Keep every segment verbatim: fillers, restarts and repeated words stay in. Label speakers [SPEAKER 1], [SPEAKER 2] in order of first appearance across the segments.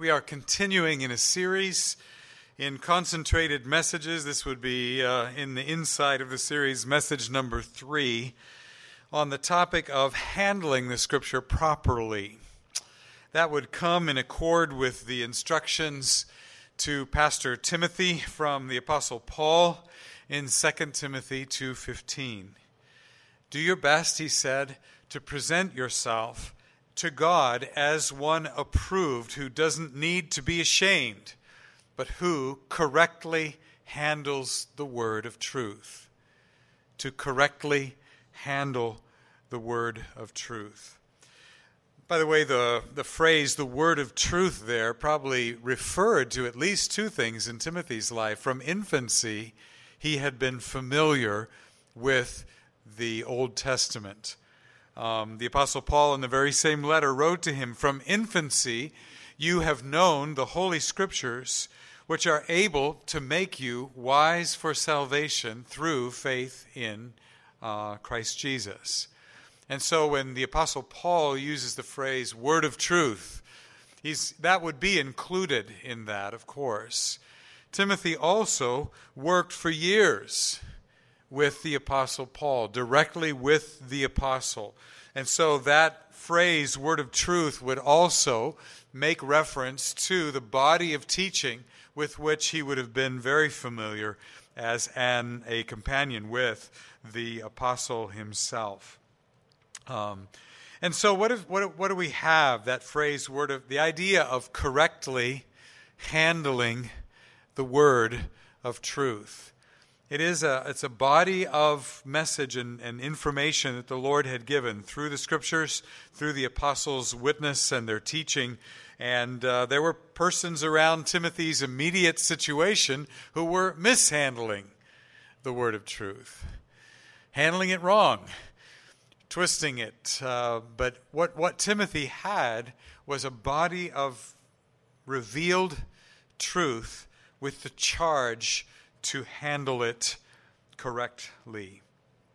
[SPEAKER 1] We are continuing in a series in concentrated messages. This would be uh, in the inside of the series, message number three, on the topic of handling the Scripture properly. That would come in accord with the instructions to Pastor Timothy from the Apostle Paul in Second Timothy two fifteen. Do your best, he said, to present yourself to God as one approved, who doesn't need to be ashamed, but who correctly handles the word of truth. To correctly handle the word of truth. By the way, the, the phrase, the word of truth there, probably referred to at least two things in Timothy's life. From infancy, he had been familiar with the Old Testament. Um, the Apostle Paul in the very same letter wrote to him, from infancy you have known the Holy Scriptures, which are able to make you wise for salvation through faith in uh, Christ Jesus. And so when the Apostle Paul uses the phrase word of truth, he's, that would be included in that, of course. Timothy also worked for years with the Apostle Paul, directly with the Apostle. And so that phrase, word of truth, would also make reference to the body of teaching with which he would have been very familiar as an, a companion with the Apostle himself. Um, and so what, if, what, what do we have, that phrase, word of, the idea of correctly handling the word of truth. It is a it's a body of message and, and information that the Lord had given through the Scriptures, through the apostles' witness and their teaching. And uh, there were persons around Timothy's immediate situation who were mishandling the word of truth, handling it wrong, twisting it. Uh, but what, what Timothy had was a body of revealed truth with the charge to handle it correctly.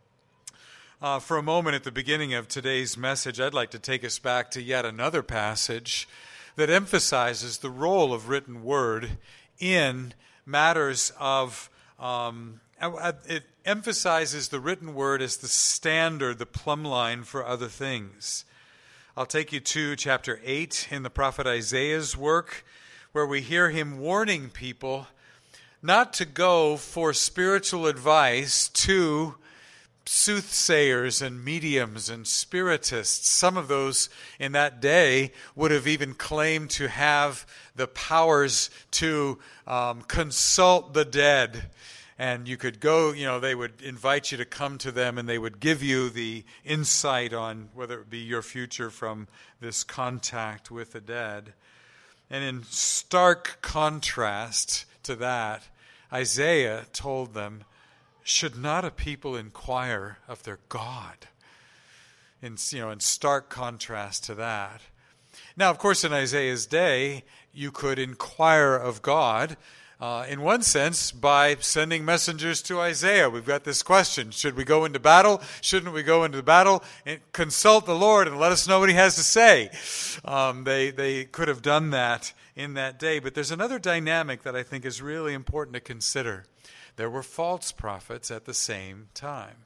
[SPEAKER 1] Uh, for a moment at the beginning of today's message, I'd like to take us back to yet another passage that emphasizes the role of written word in matters of, um, it emphasizes the written word as the standard, the plumb line for other things. I'll take you to chapter eight in the prophet Isaiah's work, where we hear him warning people not to go for spiritual advice to soothsayers and mediums and spiritists. Some of those in that day would have even claimed to have the powers to um, consult the dead. And you could go, you know, they would invite you to come to them and they would give you the insight on whether it be your future from this contact with the dead. And in stark contrast to that, Isaiah told them, should not a people inquire of their God? In, you know, in stark contrast to that. Now, of course, in Isaiah's day, you could inquire of God, uh, in one sense, by sending messengers to Isaiah. We've got this question, should we go into battle? Shouldn't we go into battle? And consult the Lord and let us know what he has to say. Um, they, they could have done that in that day. But there's another dynamic that I think is really important to consider. There were false prophets at the same time.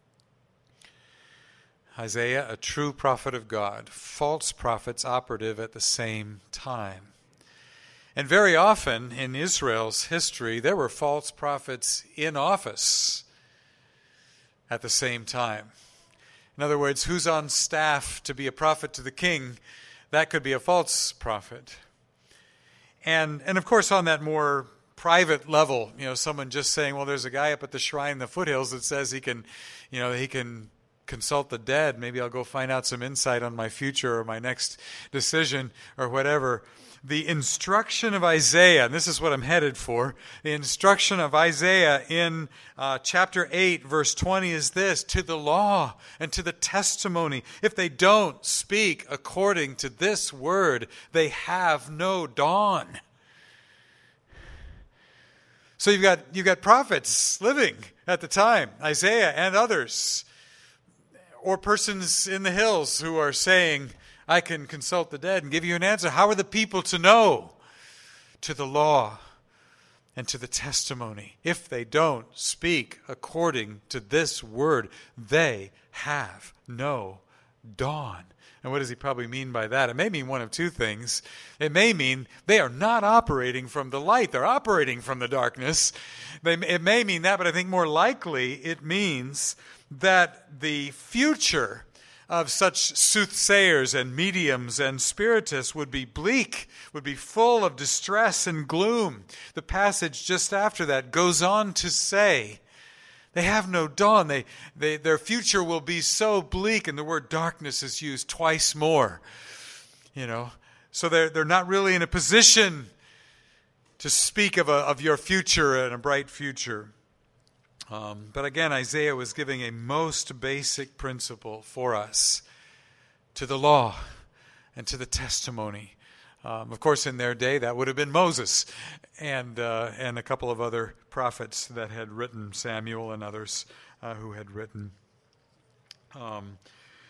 [SPEAKER 1] Isaiah, a true prophet of God, false prophets operative at the same time. And very often in Israel's history, there were false prophets in office at the same time. In other words, who's on staff to be a prophet to the king? That could be a false prophet. And, and of course, on that more private level, you know, someone just saying, well, there's a guy up at the shrine in the foothills that says he can, you know, he can consult the dead. Maybe I'll go find out some insight on my future or my next decision or whatever. The instruction of Isaiah, and this is what I'm headed for, the instruction of Isaiah in uh, chapter eight, verse twenty is this, to the law and to the testimony. If they don't speak according to this word, they have no dawn. So you've got you've got prophets living at the time, Isaiah and others, or persons in the hills who are saying, I can consult the dead and give you an answer. How are the people to know to the law and to the testimony. If they don't speak according to this word, they have no dawn. And what does he probably mean by that? It may mean one of two things. It may mean they are not operating from the light. They're operating from the darkness. They, it may mean that, but I think more likely it means that the future of such soothsayers and mediums and spiritists would be bleak, would be full of distress and gloom. The passage just after that goes on to say, they have no dawn. They, they, their future will be so bleak, and the word darkness is used twice more. You know, so they're they're not really in a position to speak of a of your future and a bright future. Um, but again, Isaiah was giving a most basic principle for us, to the law and to the testimony. Um, of course, in their day, that would have been Moses and uh, and a couple of other prophets that had written, Samuel and others uh, who had written. Um,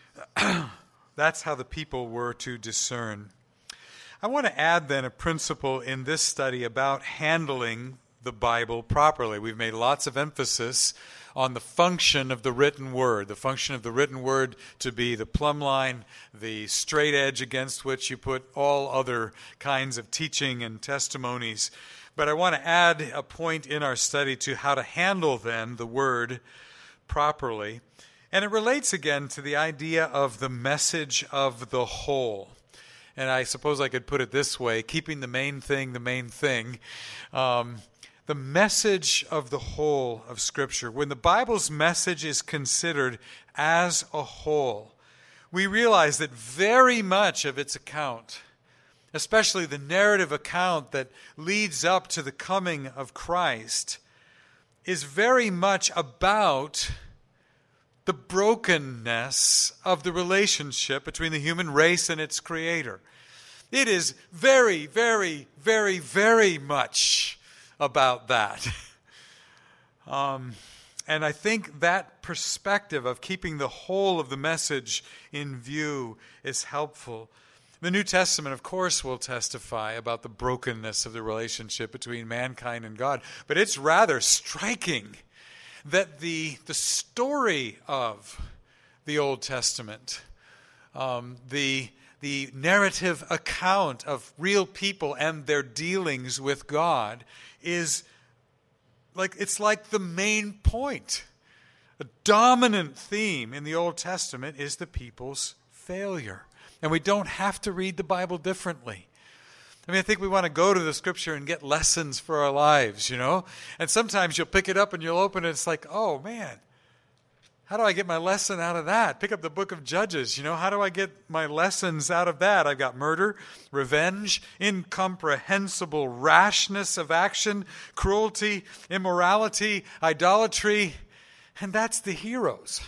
[SPEAKER 1] that's how the people were to discern. I want to add then a principle in this study about handling the Bible properly. We've made lots of emphasis on the function of the written word, the function of the written word to be the plumb line, the straight edge against which you put all other kinds of teaching and testimonies. But I want to add a point in our study to how to handle then the word properly. And it relates again to the idea of the message of the whole. And I suppose I could put it this way, keeping the main thing the main thing. Um, The message of the whole of Scripture. When the Bible's message is considered as a whole, we realize that very much of its account, especially the narrative account that leads up to the coming of Christ, is very much about the brokenness of the relationship between the human race and its Creator. It is very, very, very, very much about that. Um, and I think that perspective of keeping the whole of the message in view is helpful. The New Testament, of course, will testify about the brokenness of the relationship between mankind and God, but it's rather striking that the, the story of the Old Testament, um, the the narrative account of real people and their dealings with God is like, it's like the main point. A dominant theme in the Old Testament is the people's failure. And we don't have to read the Bible differently. I mean, I think we want to go to the Scripture and get lessons for our lives, you know? And sometimes you'll pick it up and you'll open it, it's like, oh man, how do I get my lesson out of that? Pick up the book of Judges, you know, how do I get my lessons out of that? I've got murder, revenge, incomprehensible rashness of action, cruelty, immorality, idolatry, and that's the heroes.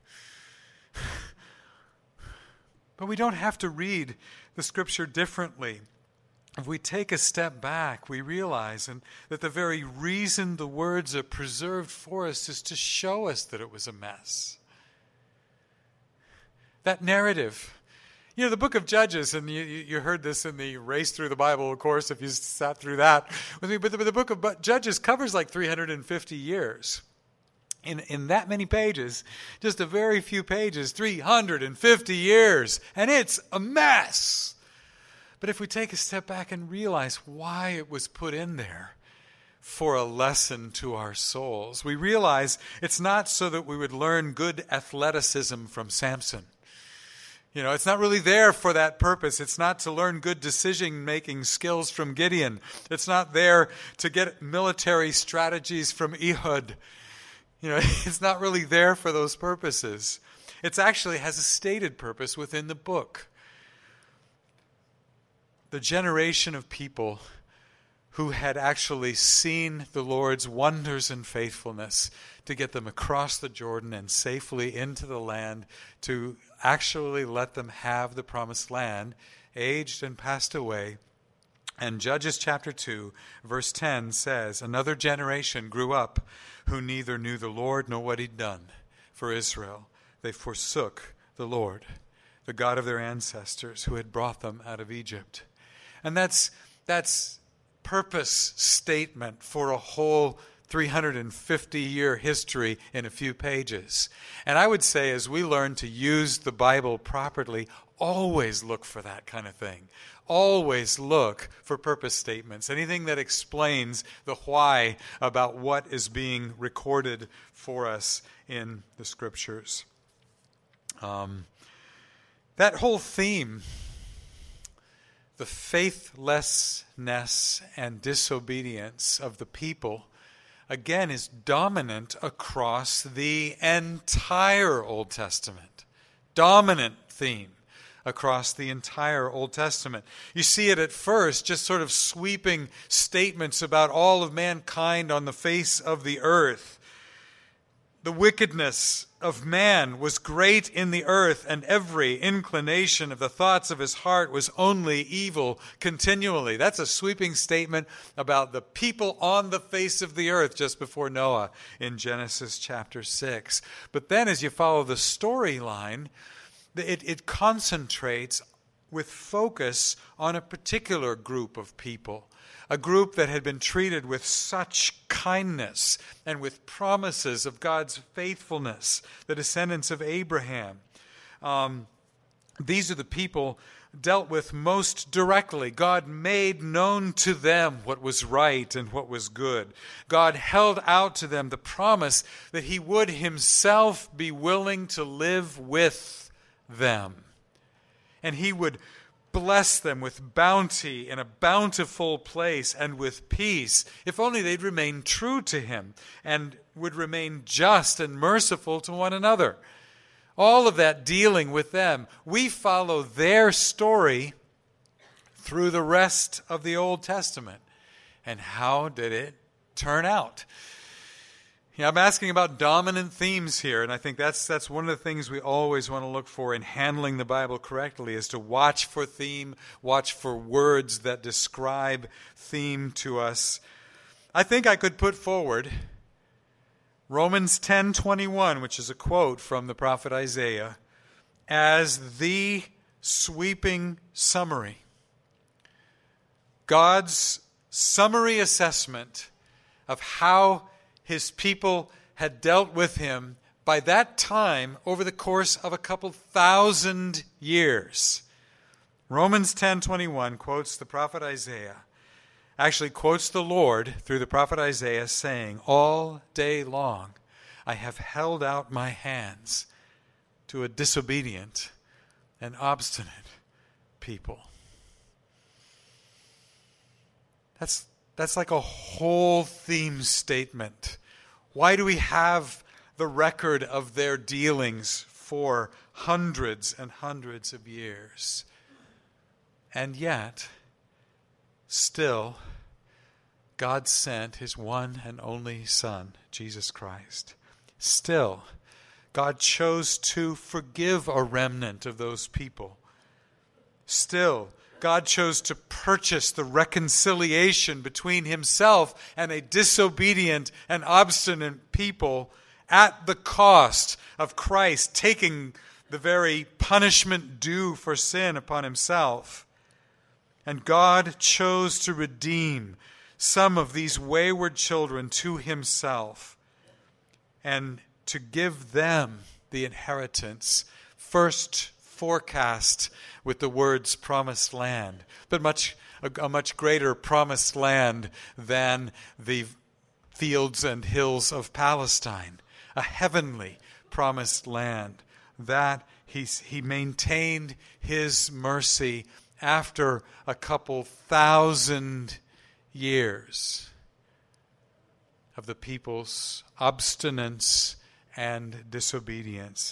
[SPEAKER 1] But we don't have to read the Scripture differently. If we take a step back, we realize and, that the very reason the words are preserved for us is to show us that it was a mess. That narrative. You know, the book of Judges, and you, you heard this in the Race Through the Bible, of course, if you sat through that with me, but the, the book of Judges covers like three hundred fifty years. In, in that many pages, just a very few pages, three hundred fifty years, and it's a mess. But if we take a step back and realize why it was put in there for a lesson to our souls, we realize it's not so that we would learn good athleticism from Samson. You know, it's not really there for that purpose. It's not to learn good decision-making skills from Gideon. It's not there to get military strategies from Ehud. You know, it's not really there for those purposes. It actually has a stated purpose within the book. The generation of people who had actually seen the Lord's wonders and faithfulness to get them across the Jordan and safely into the land, to actually let them have the promised land, aged and passed away. And Judges chapter two, verse ten says, another generation grew up who neither knew the Lord nor what he'd done for Israel. They forsook the Lord, the God of their ancestors who had brought them out of Egypt. And that's that's purpose statement for a whole three hundred fifty year history in a few pages. And I would say, as we learn to use the Bible properly, always look for that kind of thing. Always look for purpose statements, anything that explains the why about what is being recorded for us in the Scriptures. Um, that whole theme, the faithlessness and disobedience of the people, again, is dominant across the entire Old Testament. Dominant theme across the entire Old Testament. You see it at first, just sort of sweeping statements about all of mankind on the face of the earth. The wickedness of man was great in the earth, and every inclination of the thoughts of his heart was only evil continually. That's a sweeping statement about the people on the face of the earth just before Noah in Genesis chapter six. But then as you follow the storyline, It, it concentrates with focus on a particular group of people, a group that had been treated with such kindness and with promises of God's faithfulness, the descendants of Abraham. Um, these are the people dealt with most directly. God made known to them what was right and what was good. God held out to them the promise that he would himself be willing to live with them. And he would bless them with bounty in a bountiful place and with peace, if only they'd remain true to him and would remain just and merciful to one another. All of that dealing with them. We follow their story through the rest of the Old Testament. And how did it turn out? Yeah, I'm asking about dominant themes here, and I think that's that's one of the things we always want to look for in handling the Bible correctly, is to watch for theme, watch for words that describe theme to us. I think I could put forward Romans ten twenty-one, which is a quote from the prophet Isaiah, as the sweeping summary. God's summary assessment of how his people had dealt with him by that time over the course of a couple thousand years. Romans ten twenty-one quotes the prophet Isaiah, actually quotes the Lord through the prophet Isaiah saying, "All day long I have held out my hands to a disobedient and obstinate people." That's That's like a whole theme statement. Why do we have the record of their dealings for hundreds and hundreds of years? And yet, still, God sent his one and only Son, Jesus Christ. Still, God chose to forgive a remnant of those people. Still, God chose to purchase the reconciliation between himself and a disobedient and obstinate people at the cost of Christ taking the very punishment due for sin upon himself. And God chose to redeem some of these wayward children to himself and to give them the inheritance, first forecast with the words promised land, but much a, a much greater promised land than the fields and hills of Palestine, a heavenly promised land that he, he maintained his mercy after a couple thousand years of the people's obstinance and disobedience.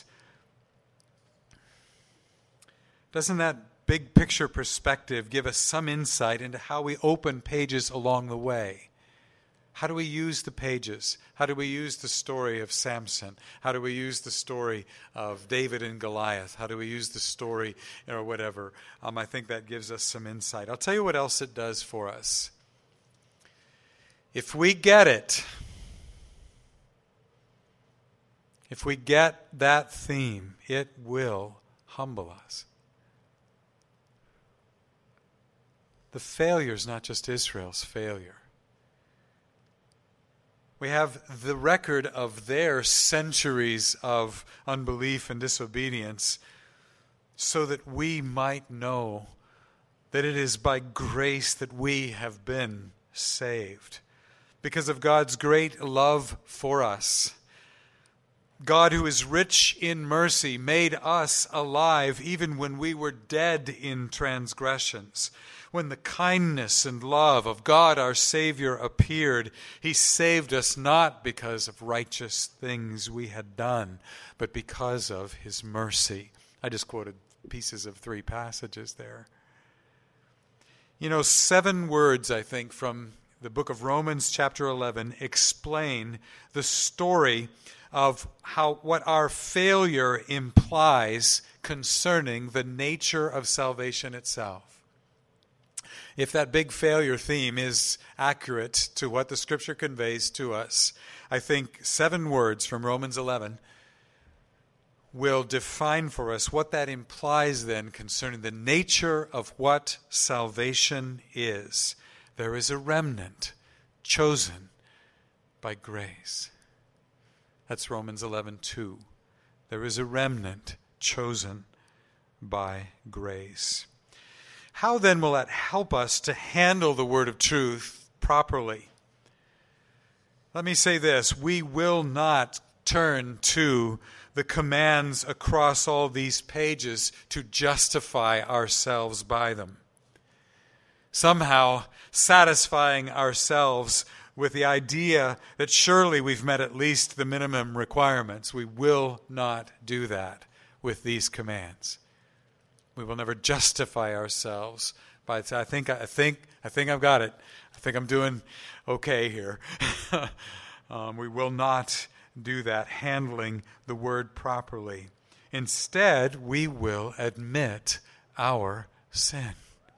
[SPEAKER 1] Doesn't that big picture perspective give us some insight into how we open pages along the way? How do we use the pages? How do we use the story of Samson? How do we use the story of David and Goliath? How do we use the story, or whatever? Um, I think that gives us some insight. I'll tell you what else it does for us. If we get it, if we get that theme, it will humble us. the failure is not just Israel's failure. We have the record of their centuries of unbelief and disobedience so that we might know that it is by grace that we have been saved. Because of God's great love for us. God, who is rich in mercy, made us alive even when we were dead in transgressions. When the kindness and love of God our Savior appeared, He saved us not because of righteous things we had done, but because of His mercy. I just quoted pieces of three passages there. You know, seven words, I think, from the book of Romans chapter eleven explain the story of how what our failure implies concerning the nature of salvation itself. If that big failure theme is accurate to what the Scripture conveys to us, I think seven words from Romans eleven will define for us what that implies then concerning the nature of what salvation is. There is a remnant chosen by grace. That's Romans eleven two. There is a remnant chosen by grace. How then will that help us to handle the word of truth properly? Let me say this. We will not turn to the commands across all these pages to justify ourselves by them. Somehow satisfying ourselves with the idea that surely we've met at least the minimum requirements. We will not do that with these commands. We will never justify ourselves by I think I think I think I've got it. I think I'm doing okay here. um, we will not do that, handling the word properly. Instead, we will admit our sin.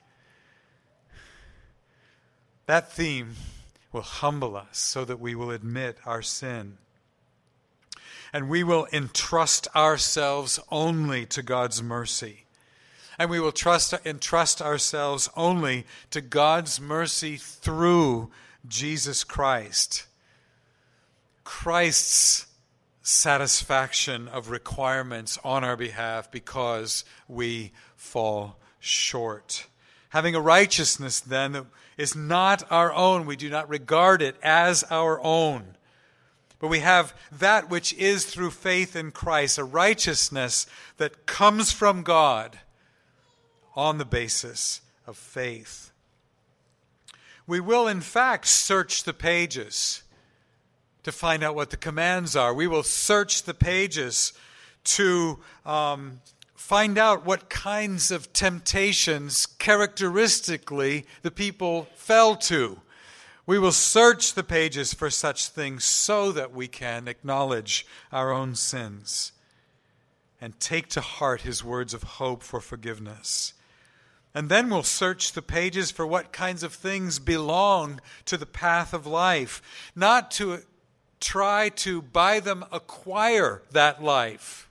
[SPEAKER 1] That theme will humble us so that we will admit our sin. And we will entrust ourselves only to God's mercy. And we will trust entrust ourselves only to God's mercy through Jesus Christ. Christ's satisfaction of requirements on our behalf because we fall short. Having a righteousness then that is not our own. We do not regard it as our own. But we have that which is through faith in Christ, a righteousness that comes from God on the basis of faith. We will in fact search the pages to find out what the commands are. We will search the pages to um, find out what kinds of temptations characteristically the people fell to. We will search the pages for such things so that we can acknowledge our own sins and take to heart His words of hope for forgiveness. And then we'll search the pages for what kinds of things belong to the path of life, not to try to by them acquire that life.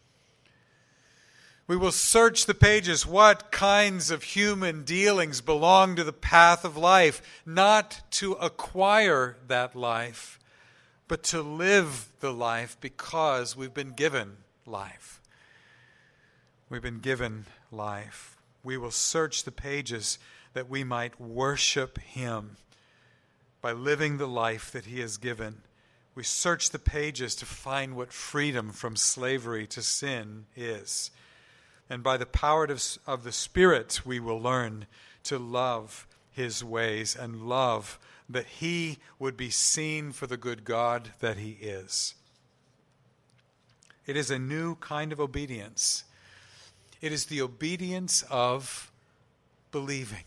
[SPEAKER 1] We will search the pages what kinds of human dealings belong to the path of life, not to acquire that life, but to live the life because we've been given life. We've been given life. We will search the pages that we might worship Him by living the life that He has given. We search the pages to find what freedom from slavery to sin is. And by the power of the Spirit, we will learn to love His ways and love that He would be seen for the good God that He is. It is a new kind of obedience. It is the obedience of believing.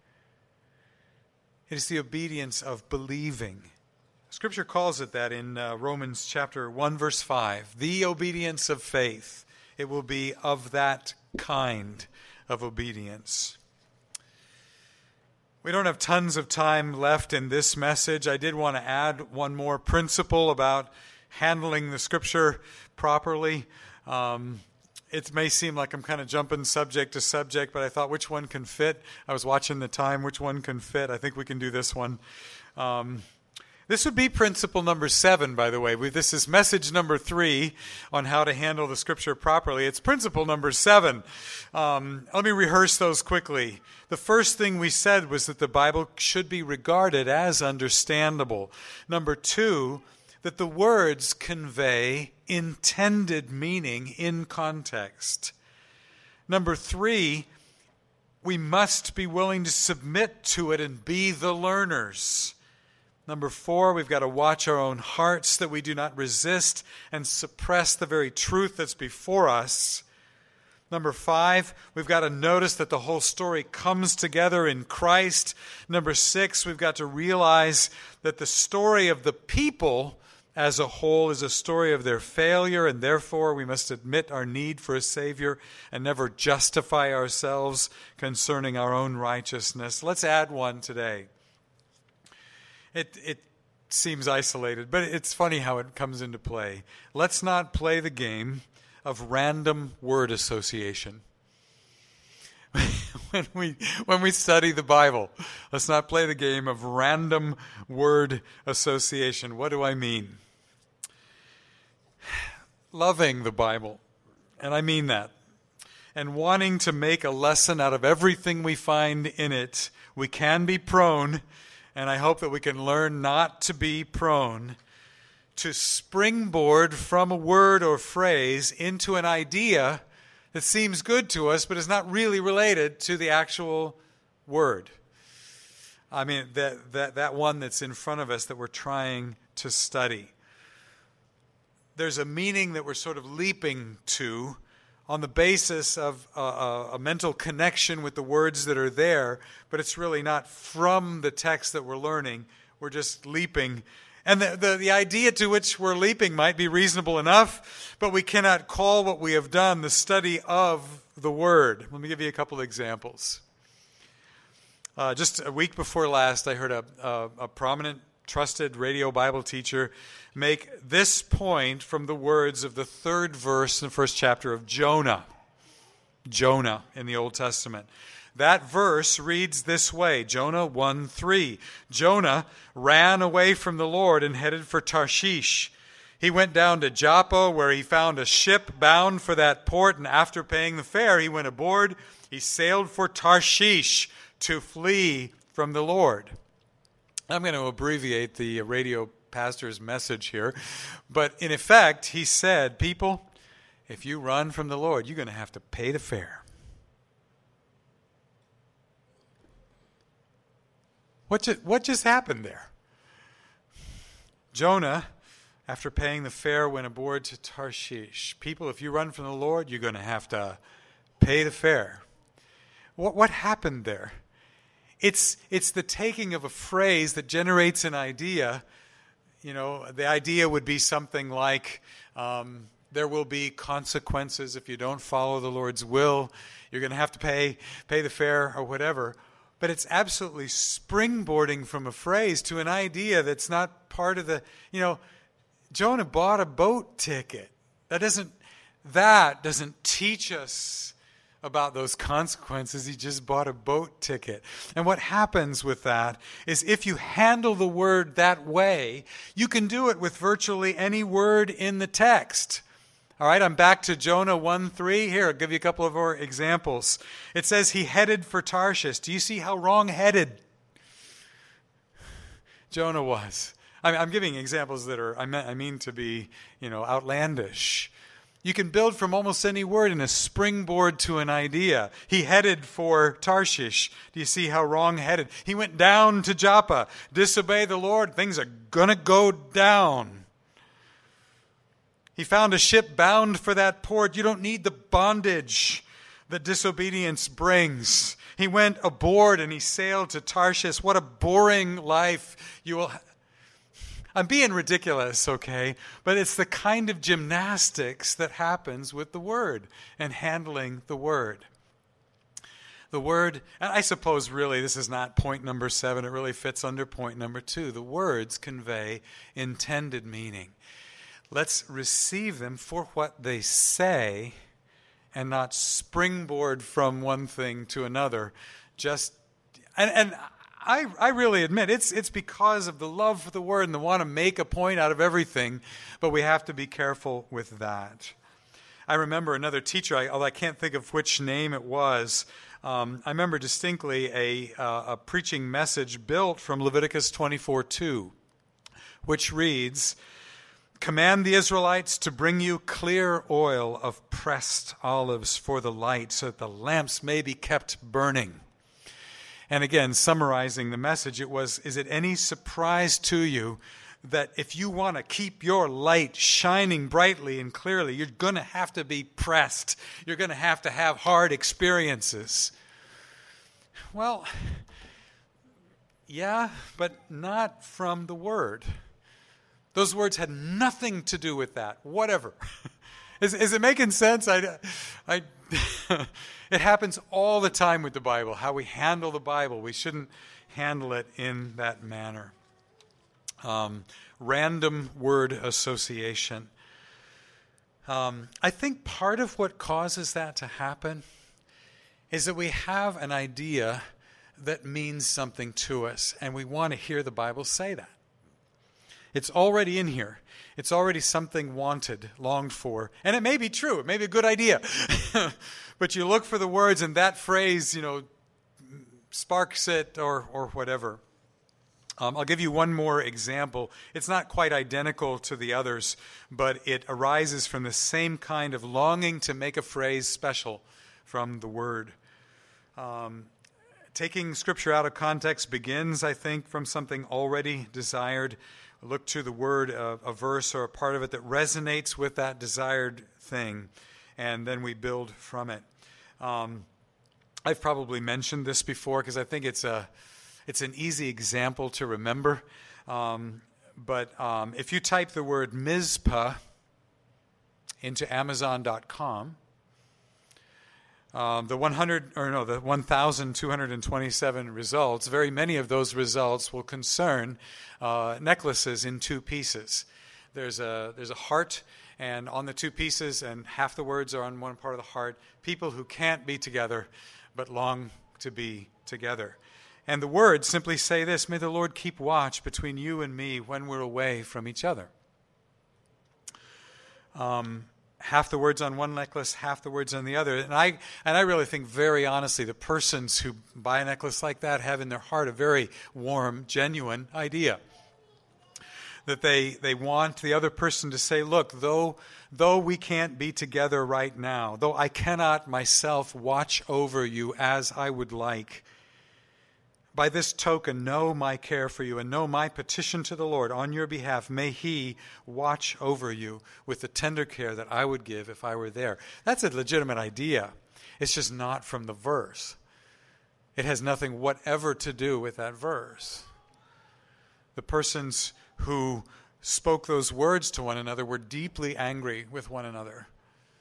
[SPEAKER 1] It is the obedience of believing. Scripture calls it that in uh, Romans chapter one, verse five. The obedience of faith. It will be of that kind of obedience. We don't have tons of time left in this message. I did want to add one more principle about handling the Scripture properly. Um, it may seem like I'm kind of jumping subject to subject, but I thought which one can fit. I was watching the time, which one can fit. I think we can do this one. Um, this would be principle number seven, by the way. We, this is message number three on how to handle the Scripture properly. It's principle number seven. Um, let me rehearse those quickly. The first thing we said was that the Bible should be regarded as understandable. Number two, that the words convey intended meaning in context. Number three, we must be willing to submit to it and be the learners. Number four, we've got to watch our own hearts that we do not resist and suppress the very truth that's before us. Number five, we've got to notice that the whole story comes together in Christ. Number six, we've got to realize that the story of the people as a whole is a story of their failure, and therefore we must admit our need for a Savior and never justify ourselves concerning our own righteousness. Let's add one today. It, it seems isolated, but it's funny how it comes into play. Let's not play the game of random word association. when we when we study the Bible, let's not play the game of random word association. What do I mean? Loving the Bible, and I mean that, and wanting to make a lesson out of everything we find in it, we can be prone, and I hope that we can learn not to be prone to springboard from a word or phrase into an idea that seems good to us but is not really related to the actual word. I mean, that, that, that one that's in front of us that we're trying to study. There's a meaning that we're sort of leaping to on the basis of a, a, a mental connection with the words that are there, but it's really not from the text that we're learning. We're just leaping. And the, the, the idea to which we're leaping might be reasonable enough, but we cannot call what we have done the study of the Word. Let me give you a couple of examples. Uh, just a week before last, I heard a, a, a prominent, trusted radio Bible teacher make this point from the words of the third verse in the first chapter of Jonah. Jonah in the Old Testament. That verse reads this way, Jonah one three. Jonah ran away from the Lord and headed for Tarshish. He went down to Joppa, where he found a ship bound for that port, and after paying the fare, he went aboard. He sailed for Tarshish to flee from the Lord. I'm going to abbreviate the radio pastor's message here, but in effect, he said, people, if you run from the Lord, you're going to have to pay the fare. What just, what just happened there? Jonah, after paying the fare, went aboard to Tarshish. People, if you run from the Lord, you're going to have to pay the fare. What, what happened there? It's, it's the taking of a phrase that generates an idea. You know, the idea would be something like, um, there will be consequences if you don't follow the Lord's will. You're going to have to pay, pay the fare or whatever. But it's absolutely springboarding from a phrase to an idea that's not part of the, you know, Jonah bought a boat ticket. That doesn't, that doesn't teach us about those consequences. He just bought a boat ticket. And what happens with that is if you handle the word that way, you can do it with virtually any word in the text. All right, I'm back to Jonah one three. Here, I'll give you a couple of more examples. It says he headed for Tarshish. Do you see how wrong-headed Jonah was? I mean, I'm giving examples that are, I mean, I mean to be, you know, outlandish. You can build from almost any word in a springboard to an idea. He headed for Tarshish. Do you see how wrong-headed? He went down to Joppa. Disobey the Lord, things are going to go down. He found a ship bound for that port. You don't need the bondage that disobedience brings. He went aboard and he sailed to Tarshish. What a boring life you will have. I'm being ridiculous, okay? But it's the kind of gymnastics that happens with the Word and handling the Word. The Word, and I suppose really this is not point number seven. It really fits under point number two. The words convey intended meaning. Let's receive them for what they say and not springboard from one thing to another. Just and and I I really admit it's it's because of the love for the Word and the want to make a point out of everything, but we have to be careful with that. I remember another teacher, I, although I can't think of which name it was. Um, I remember distinctly a uh, a preaching message built from Leviticus twenty-four two, which reads, "Command the Israelites to bring you clear oil of pressed olives for the light, so that the lamps may be kept burning." And again, summarizing the message, it was, is it any surprise to you that if you want to keep your light shining brightly and clearly, you're going to have to be pressed. You're going to have to have hard experiences. Well, yeah, but not from the Word. Those words had nothing to do with that, whatever. Is, is it making sense? I, I, it happens all the time with the Bible, how we handle the Bible. We shouldn't handle it in that manner. Um, random word association. Um, I think part of what causes that to happen is that we have an idea that means something to us, and we want to hear the Bible say that. It's already in here. It's already something wanted, longed for. And it may be true. It may be a good idea. But you look for the words, and that phrase, you know, sparks it or or whatever. Um, I'll give you one more example. It's not quite identical to the others, but it arises from the same kind of longing to make a phrase special from the Word. Um, taking Scripture out of context begins, I think, from something already desired. Look to the Word, a, a verse or a part of it that resonates with that desired thing, and then we build from it. Um, I've probably mentioned this before because I think it's a It's an easy example to remember, um, but um, if you type the word Mizpah into Amazon dot com, um, the one hundred or no, the one thousand two hundred twenty-seven results, very many of those results will concern uh, necklaces in two pieces. There's a there's a heart, and on the two pieces, and half the words are on one part of the heart. People who can't be together, but long to be together. And the words simply say this: "May the Lord keep watch between you and me when we're away from each other." Um, half the words on one necklace, half the words on the other. And I and I really think, very honestly, the persons who buy a necklace like that have in their heart a very warm, genuine idea. That they, they want the other person to say, look, though, though we can't be together right now, though I cannot myself watch over you as I would like, by this token, know my care for you and know my petition to the Lord on your behalf. May He watch over you with the tender care that I would give if I were there. That's a legitimate idea. It's just not from the verse. It has nothing whatever to do with that verse. The persons who spoke those words to one another were deeply angry with one another.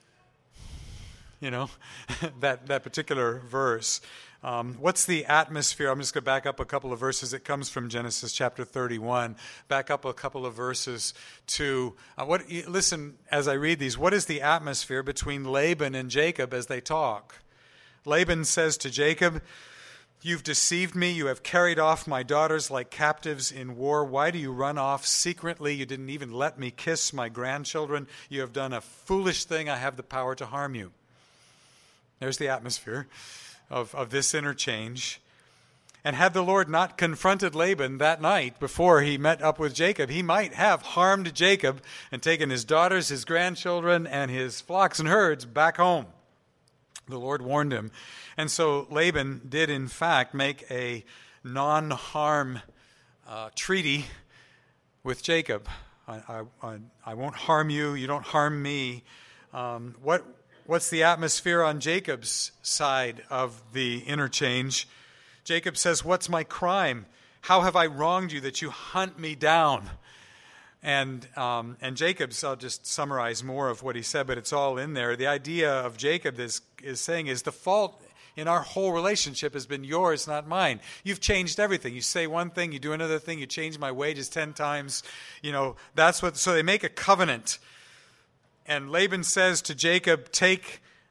[SPEAKER 1] You know, that, that particular verse. Um, what's the atmosphere? I'm just going to back up a couple of verses. It comes from Genesis chapter thirty-one. Back up a couple of verses to, uh, what? Listen, as I read these, what is the atmosphere between Laban and Jacob as they talk? Laban says to Jacob, "You've deceived me. You have carried off my daughters like captives in war. Why do you run off secretly? You didn't even let me kiss my grandchildren. You have done a foolish thing. I have the power to harm you." There's the atmosphere of, of this interchange. And had the Lord not confronted Laban that night before he met up with Jacob, he might have harmed Jacob and taken his daughters, his grandchildren, and his flocks and herds back home. The Lord warned him. And so Laban did, in fact, make a non-harm uh, treaty with Jacob. I, I, I won't harm you. You don't harm me. Um, what What's the atmosphere on Jacob's side of the interchange? Jacob says, "What's my crime? How have I wronged you that you hunt me down?" And um, and Jacob's, I'll just summarize more of what he said, but it's all in there. The idea of Jacob is, is saying is the fault in our whole relationship has been yours, not mine. You've changed everything. You say one thing, you do another thing, you change my wages ten times. You know, that's what, so they make a covenant. And Laban says to Jacob, "Take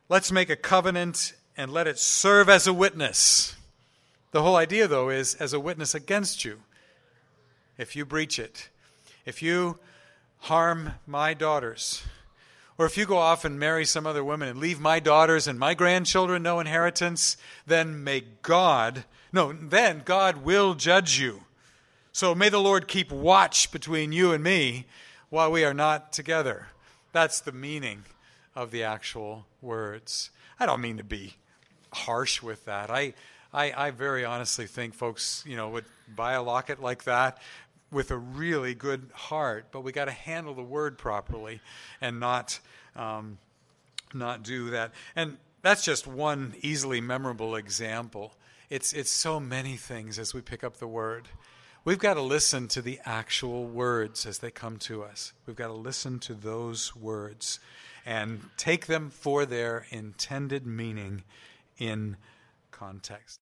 [SPEAKER 1] let's make a covenant and let it serve as a witness. The whole idea, though, is as a witness against you. If you breach it, if you harm my daughters, or if you go off and marry some other woman and leave my daughters and my grandchildren no inheritance, then may God, no, then God will judge you. So may the Lord keep watch between you and me while we are not together. That's the meaning of the actual words. I don't mean to be harsh with that. I, I, I very honestly think folks, you know, would buy a locket like that with a really good heart, but we got to handle the word properly and not um, not do that. And that's just one easily memorable example. It's it's so many things as we pick up the word. We've got to listen to the actual words as they come to us. We've got to listen to those words and take them for their intended meaning in context.